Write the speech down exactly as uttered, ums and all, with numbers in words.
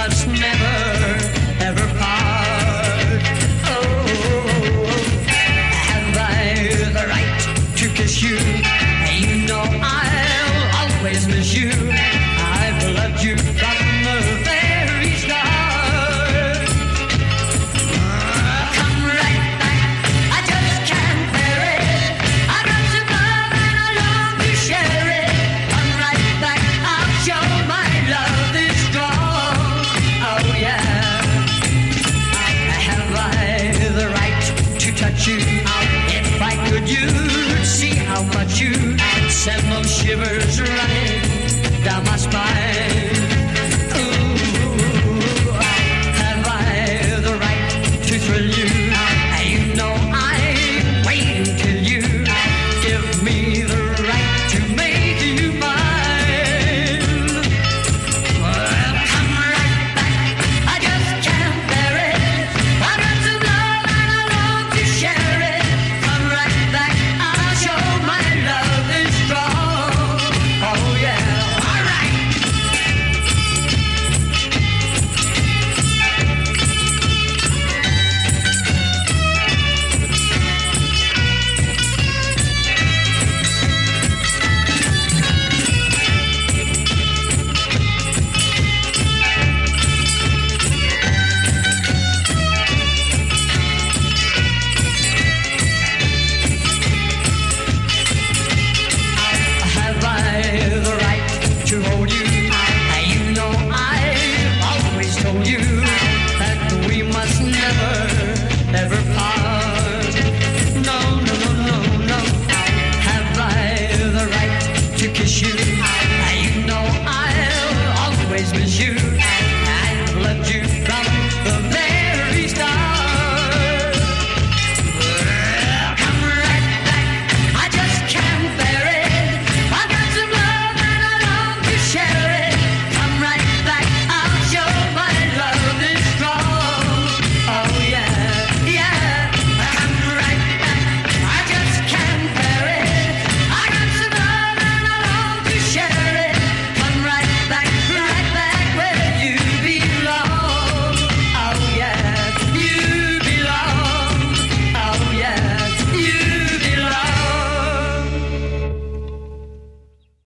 must never, ever part. Oh, have I the right to kiss you? You know I'll always miss you. I've loved you from the very start. Come right back, I just can't bear it. I got some love and I long to share it. Come right back, I'll show my love is strong. Oh yeah. Have I the right to touch you? If I could, you'd see how much you send those shivers running down my spine. Ooh, have I the right to thrill you? You know I'm waiting till you give me the right to make you mine. Well, come right back, I just can't bear it. I got some love and I long to share it. Come right back, I'll show my love is strong. Oh yeah, all right. Have I the right to hold you? You know I've always told you that we must never, ever part. No, no, no, no, no. Have I the right to kiss you? You know I'll always miss you.